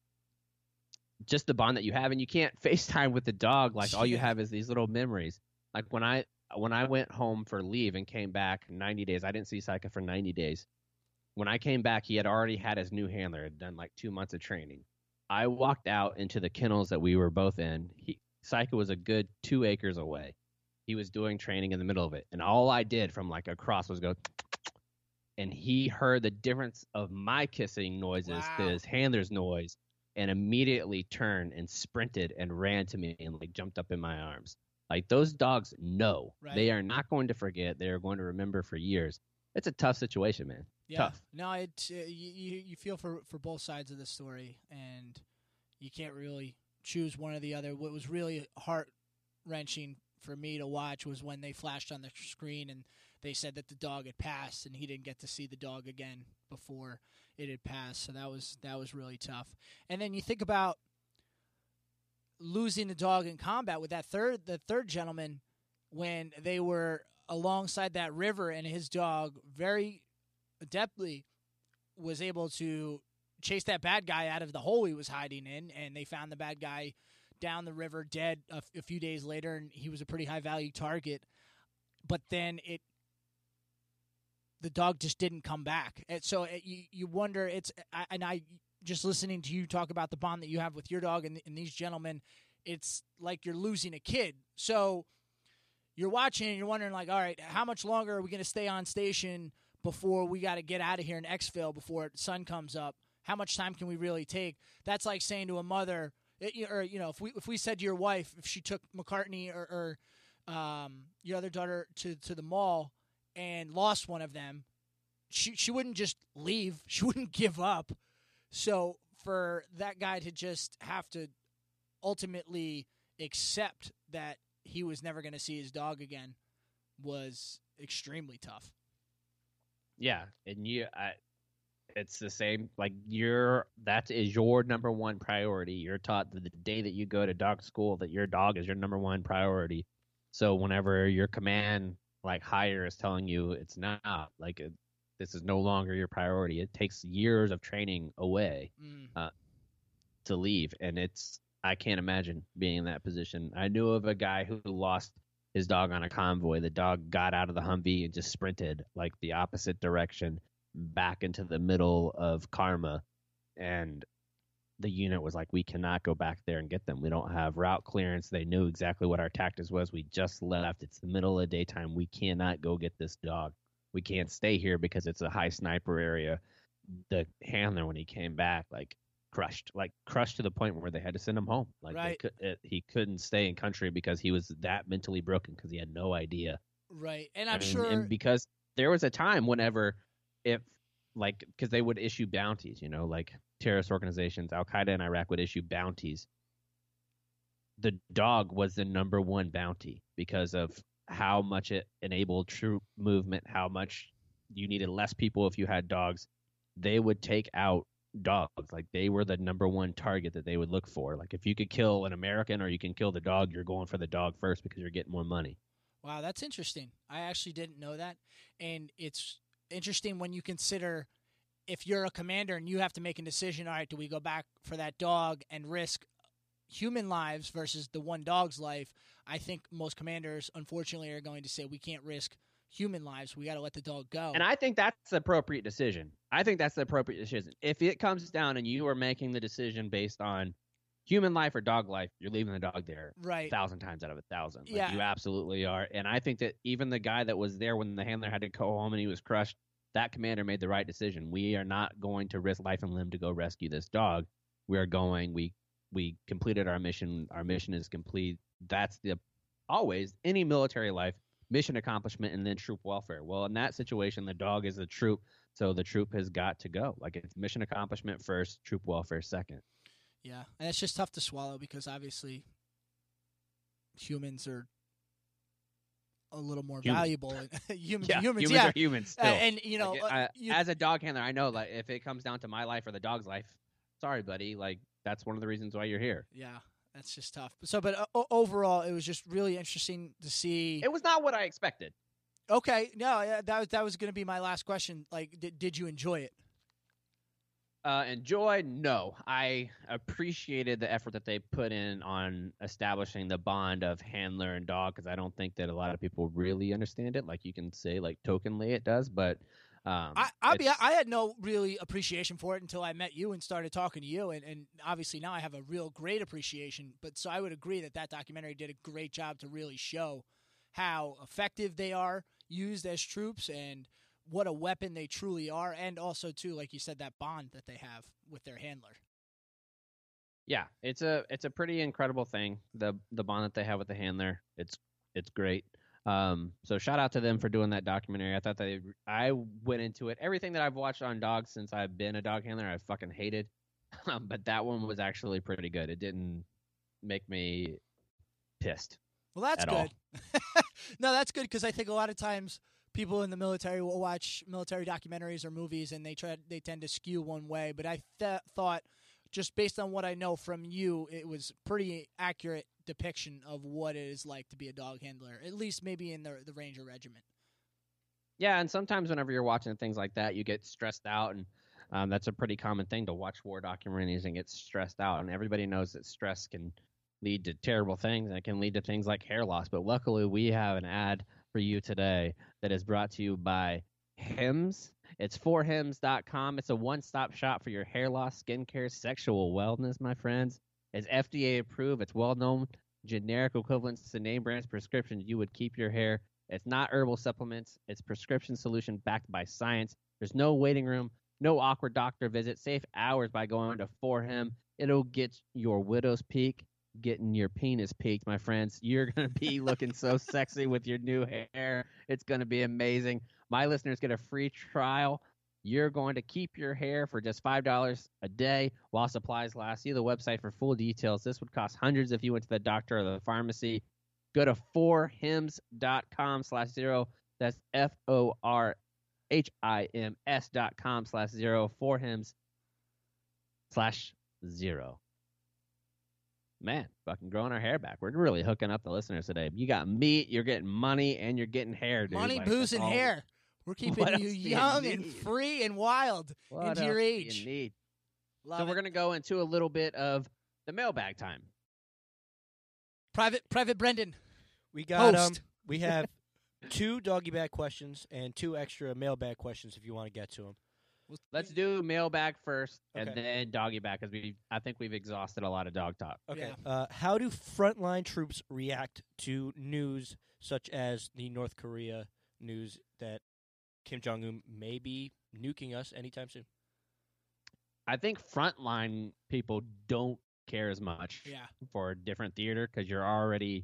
Just the bond that you have, and you can't FaceTime with the dog. Like, all you have is these little memories. Like, when I when I went home for leave and came back ninety days, I didn't see Saika for ninety days. When I came back, he had already had his new handler, had done like two months of training. I walked out into the kennels that we were both in. He, Saika was a good two acres away. He was doing training in the middle of it. And all I did from, like, across was go, and he heard the difference of my kissing noises wow. to his handler's noise, and immediately turned and sprinted and ran to me and, like, jumped up in my arms. Like, those dogs know. Right. They are not going to forget. They are going to remember for years. It's a tough situation, man. Yeah. Tough. No, it uh, you you feel for for both sides of the story, and you can't really choose one or the other. What was really heart wrenching for me to watch was when they flashed on the screen and they said that the dog had passed, and he didn't get to see the dog again before it had passed. So that was that was really tough. And then you think about losing the dog in combat with that third the third gentleman when they were alongside that river, and his dog very adeptly was able to chase that bad guy out of the hole he was hiding in, and they found the bad guy down the river dead a, a few days later, and he was a pretty high value target. But then it the dog just didn't come back. And so it, you you wonder, it's I, and I just listening to you talk about the bond that you have with your dog and, and these gentlemen, it's like you're losing a kid. So you're watching and you're wondering, like, all right, how much longer are we going to stay on station before we got to get out of here in Exfil before the sun comes up? How much time can we really take? That's like saying to a mother, or, you know, if we if we said to your wife, if she took McCartney or, or um, your other daughter to, to the mall and lost one of them, she she wouldn't just leave. She wouldn't give up. So for that guy to just have to ultimately accept that he was never going to see his dog again was extremely tough. Yeah, and you, I, it's the same. Like, you're that is your number one priority. You're taught that the day that you go to dog school that your dog is your number one priority. So whenever your command, like, higher is telling you it's not, like, it, this is no longer your priority, it takes years of training away mm. uh, to leave. And it's, I can't imagine being in that position. I knew of a guy who lost his dog on a convoy. The dog got out of the Humvee and just sprinted, like, the opposite direction back into the middle of Karma. And the unit was like, we cannot go back there and get them. We don't have route clearance. They knew exactly what our tactics was. We just left. It's the middle of the daytime. We cannot go get this dog. We can't stay here because it's a high sniper area. The handler, when he came back, like, crushed, like crushed to the point where they had to send him home. Like they Right. could, it, he couldn't stay in country because he was that mentally broken because he had no idea. Right. And I'm and, sure. and because there was a time whenever if like because they would issue bounties, you know, like terrorist organizations, Al Qaeda in Iraq would issue bounties. The dog was the number one bounty because of how much it enabled troop movement, how much you needed less people if you had dogs. They would take out dogs. Like they were the number one target that they would look for. Like if you could kill an American or you can kill the dog, you're going for the dog first because you're getting more money. Wow, that's interesting. I actually didn't know that. And it's interesting when you consider if you're a commander and you have to make a decision, all right, do we go back for that dog and risk human lives versus the one dog's life? I think most commanders, unfortunately, are going to say we can't risk human lives. We got to let the dog go. And I think that's the appropriate decision. I think that's the appropriate decision. If it comes down and you are making the decision based on human life or dog life, you're leaving the dog there right. a thousand times out of a thousand. Like Yeah. You absolutely are. And I think that even the guy that was there when the handler had to go home and he was crushed, that commander made the right decision. We are not going to risk life and limb to go rescue this dog. We are going, we we completed our mission. Our mission is complete. That's the always any military life, mission accomplishment and then troop welfare. Well, in that situation, the dog is the troop, so the troop has got to go. Like it's mission accomplishment first, troop welfare second. Yeah, and it's just tough to swallow because obviously humans are a little more Humans. valuable. humans, Yeah, humans, humans yeah. are humans still. Uh, and you know, Like, uh, I- you- as a dog handler, I know like if it comes down to my life or the dog's life, sorry, buddy. Like that's one of the reasons why you're here. yeah, that's just tough. So, but uh, o- overall, it was just really interesting to see. It was not what I expected. Okay, no, yeah, that was that was going to be my last question. Like, did did you enjoy it? Uh, enjoy? No. I appreciated the effort that they put in on establishing the bond of handler and dog because I don't think that a lot of people really understand it. Like you can say, like tokenly, it does, but um, I I'll be it's- I had no really appreciation for it until I met you and started talking to you, and, and obviously now I have a real great appreciation. But so I would agree that that documentary did a great job to really show how effective they are used as troops and what a weapon they truly are, and also too, like you said, that bond that they have with their handler. Yeah, it's a it's a pretty incredible thing. The the bond that they have with the handler, it's it's great. Um, so shout out to them for doing that documentary. I thought they I went into it. Everything that I've watched on dogs since I've been a dog handler, I fucking hated. Um, but that one was actually pretty good. It didn't make me pissed. Well, that's At all. good. No, that's good because I think a lot of times people in the military will watch military documentaries or movies and they try they tend to skew one way. But I th- thought, just based on what I know from you, it was pretty accurate depiction of what it is like to be a dog handler, at least maybe in the the Ranger Regiment. Yeah, and sometimes whenever you're watching things like that, you get stressed out, and um, that's a pretty common thing to watch war documentaries and get stressed out. And everybody knows that stress can lead to terrible things, and it can lead to things like hair loss. But luckily, we have an ad for you today that is brought to you by Hims. It's for hims dot com. It's a one-stop shop for your hair loss, skincare, sexual wellness, my friends. It's F D A approved. It's well-known generic equivalents to name brands prescriptions. You would keep your hair. It's not herbal supplements. It's prescription solution backed by science. There's no waiting room, no awkward doctor visit. Save hours by going to For Him. It'll get your widow's peak, getting your penis peaked, my friends. You're going to be looking so sexy with your new hair. It's going to be amazing. My listeners get a free trial. You're going to keep your hair for just five dollars a day while supplies last. See the website for full details. This would cost hundreds if you went to the doctor or the pharmacy. Go to for hims dot com slash zero. That's F O R H I M S dot com slash zero. For hims slash zero. Man, fucking growing our hair back. We're really hooking up the listeners today. You got meat, you're getting money, and you're getting hair, dude. Money, Like, booze, that's and all- hair. We're keeping What you else do you young and need? free and wild What into your else do you age. need? Love So we're it. going to go into a little bit of the mailbag time. Private Private Brendan. We got um, Host. we have two doggy bag questions and two extra mailbag questions if you want to get to them. Let's do mailbag first and Okay. then doggy bag because we I think we've exhausted a lot of dog talk. Okay. Yeah. Uh, how do frontline troops react to news such as the North Korea news that Kim Jong Un may be nuking us anytime soon? I think frontline people don't care as much Yeah. for a different theater because you're already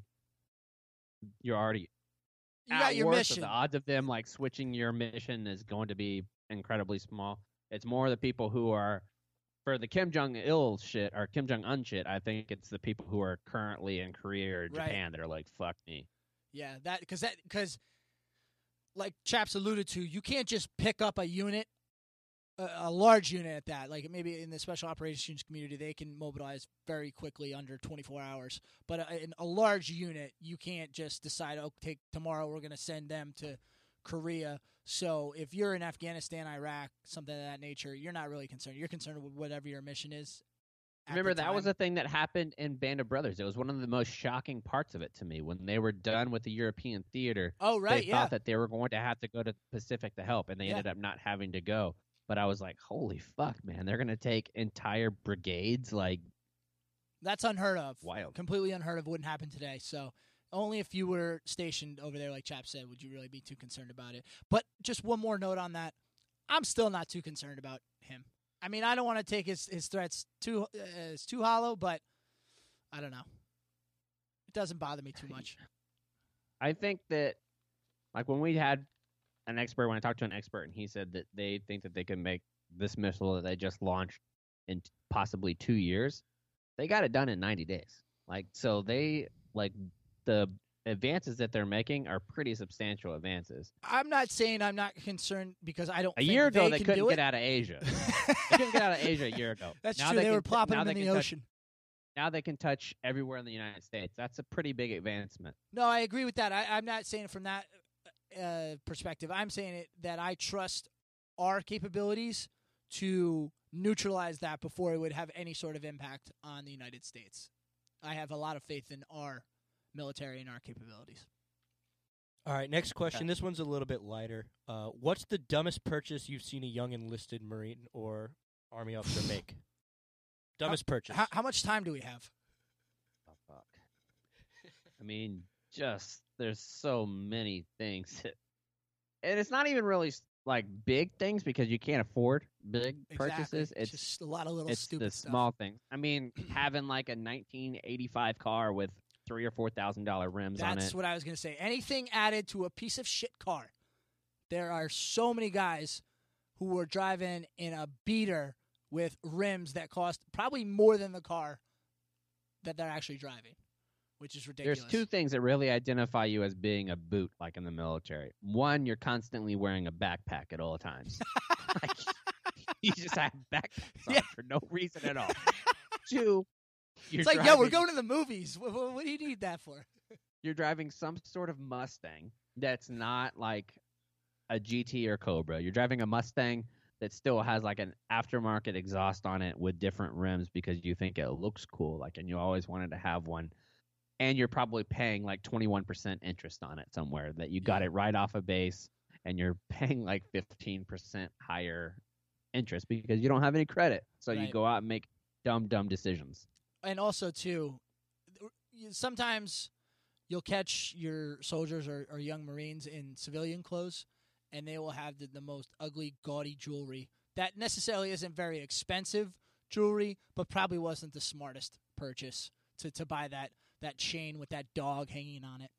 you're already You at got your war, mission. So the odds of them like switching your mission is going to be incredibly small. It's more the people who are for the Kim Jong Il shit or Kim Jong Un shit. I think it's the people who are currently in Korea or Right. Japan that are like, fuck me. Yeah, that because that because like Chaps alluded to, you can't just pick up a unit, a, a large unit at that. Like maybe in the special operations community, they can mobilize very quickly under twenty-four hours. But a, in a large unit, you can't just decide, oh, take tomorrow we're going to send them to Korea. So if you're in Afghanistan, Iraq, something of that nature, you're not really concerned. You're concerned with whatever your mission is. at Remember, the that was time. a thing that happened in Band of Brothers. It was one of the most shocking parts of it to me. When they were done with the European theater, Oh, right, they yeah. thought that they were going to have to go to the Pacific to help, and they Yeah. ended up not having to go. But I was like, holy fuck, man. They're going to take entire brigades? Like, That's unheard of. Wild. Completely unheard of. Wouldn't happen today. So only if you were stationed over there, like Chap said, would you really be too concerned about it. But just one more note on that. I'm still not too concerned about him. I mean, I don't want to take his, his threats too uh, as too hollow, but I don't know. It doesn't bother me too much. I think that, like, when we had an expert, when I talked to an expert, and he said that they think that they can make this missile that they just launched in t- possibly two years, they got it done in ninety days. Like, so they, like, the advances that they're making are pretty substantial advances. I'm not saying I'm not concerned because I don't A think year ago, they, they can couldn't do get it. out of Asia. They couldn't get out of Asia a year ago. That's Now true. They, can were t- plopping now them in they the can touch- ocean. Now they can touch everywhere in the United States. That's a pretty big advancement. No, I agree with that. I, I'm not saying it from that uh, perspective. I'm saying it that I trust our capabilities to neutralize that before it would have any sort of impact on the United States. I have a lot of faith in our military and our capabilities. All right, next question. This one's a little bit lighter. Uh, what's the dumbest purchase you've seen a young enlisted Marine or Army officer make? Dumbest purchase. How, how much time do we have? Oh, fuck. I mean, just there's so many things, that, and it's not even really like big things because you can't afford big purchases. Exactly. It's just a lot of little it's stupid the stuff. small things. I mean, having like a nineteen eighty-five car with three or four thousand dollar rims on That's it. what I was going to say. Anything added to a piece of shit car. There are so many guys who were driving in a beater with rims that cost probably more than the car that they're actually driving, which is ridiculous. There's two things that really identify you as being a boot, like in the military. One, you're constantly wearing a backpack at all times. Like, you just have backpacks on Yeah. for no reason at all. Two, you're It's like, driving, yo, we're going to the movies. What, what, what do you need that for? You're driving some sort of Mustang that's not like a G T or Cobra. You're driving a Mustang that still has like an aftermarket exhaust on it with different rims because you think it looks cool, like, and you always wanted to have one. And you're probably paying like twenty-one percent interest on it somewhere that you got Yeah. it right off a base, and you're paying like fifteen percent higher interest because you don't have any credit. So you Right. go out and make dumb, dumb decisions. And also, too, you- sometimes you'll catch your soldiers or, or young Marines in civilian clothes, and they will have the, the most ugly, gaudy jewelry that necessarily isn't very expensive jewelry, but probably wasn't the smartest purchase to, to buy that, that chain with that dog hanging on it.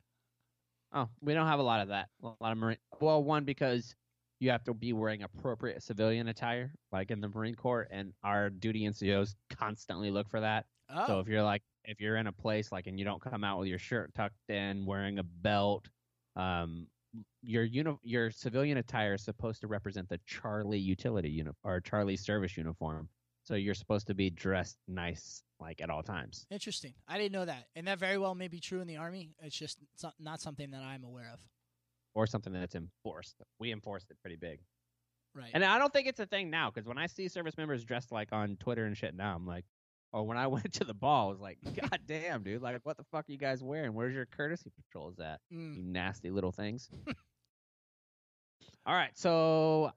Oh, we don't have a lot of that. A lot of Marine. Well, one, because you have to be wearing appropriate civilian attire, like in the Marine Corps, and our duty N C Os constantly look for that. Oh, So if you're like, if you're in a place like, and you don't come out with your shirt tucked in, wearing a belt, um, your uni- your civilian attire is supposed to represent the Charlie utility uni- or Charlie service uniform. So you're supposed to be dressed nice, like at all times. interesting. I didn't know that. And that very well may be true in the Army. It's just not, not something that I'm aware of. Or something that's enforced. We enforced it pretty big. Right. And I don't think it's a thing now, because when I see service members dressed like on Twitter and shit now, I'm like, oh, when I went to the ball, I was like, God damn, dude. Like, what the fuck are you guys wearing? Where's your courtesy patrols at? Mm. You nasty little things. All right, so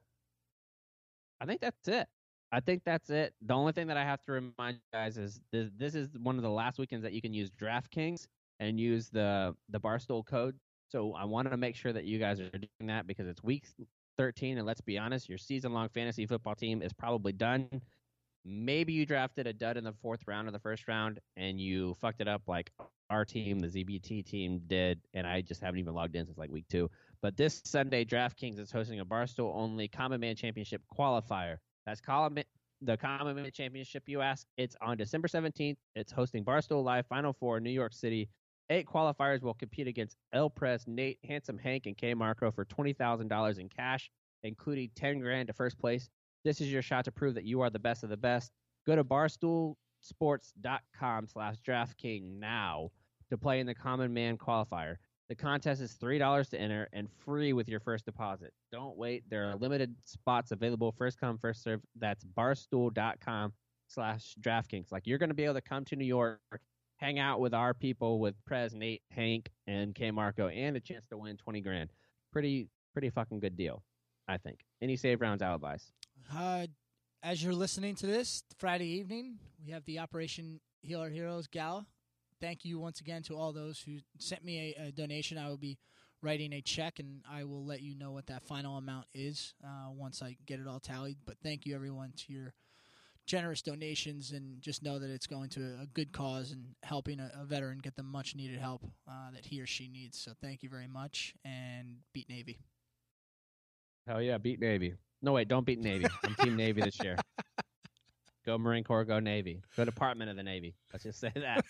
I think that's it. I think that's it. The only thing that I have to remind you guys is this, this is one of the last weekends that you can use DraftKings and use the, the Barstool code. So I wanted to make sure that you guys are doing that because it's week thirteen, and let's be honest, your season-long fantasy football team is probably done. maybe you drafted a dud in the fourth round or the first round and you fucked it up like our team, the Z B T team did, and I just haven't even logged in since like week two. But this Sunday, DraftKings is hosting a Barstool-only Common Man Championship qualifier. That's Common the Common Man Championship, you ask. It's on December seventeenth. It's hosting Barstool Live Final Four in New York City. Eight qualifiers will compete against El Prez, Nate, Handsome Hank, and K Marco for twenty thousand dollars in cash, including ten grand to first place. This is your shot to prove that you are the best of the best. Go to barstoolsports.com slash DraftKings now to play in the Common Man qualifier. The contest is three dollars to enter and free with your first deposit. Don't wait. There are limited spots available. First come, first serve. That's barstool.com slash DraftKings. Like, you're going to be able to come to New York, hang out with our people, with Prez, Nate, Hank, and K Marco, and a chance to win twenty grand. Pretty, pretty fucking good deal, I think. Any save rounds, alibis? Uh, as you're listening to this Friday evening, we have the Operation Heal Our Heroes Gala. Thank you once again to all those who sent me a, a donation. I will be writing a check, and I will let you know what that final amount is uh, once I get it all tallied. But thank you, everyone, to your generous donations, and just know that it's going to a good cause and helping a, a veteran get the much-needed help uh, that he or she needs. So thank you very much, and beat Navy. Hell yeah, beat Navy. No, wait, don't beat Navy. I'm Team Navy this year. Go Marine Corps, go Navy. Go Department of the Navy. Let's just say that.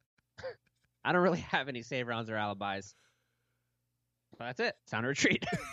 I don't really have any save rounds or alibis. But that's it. Sound retreat.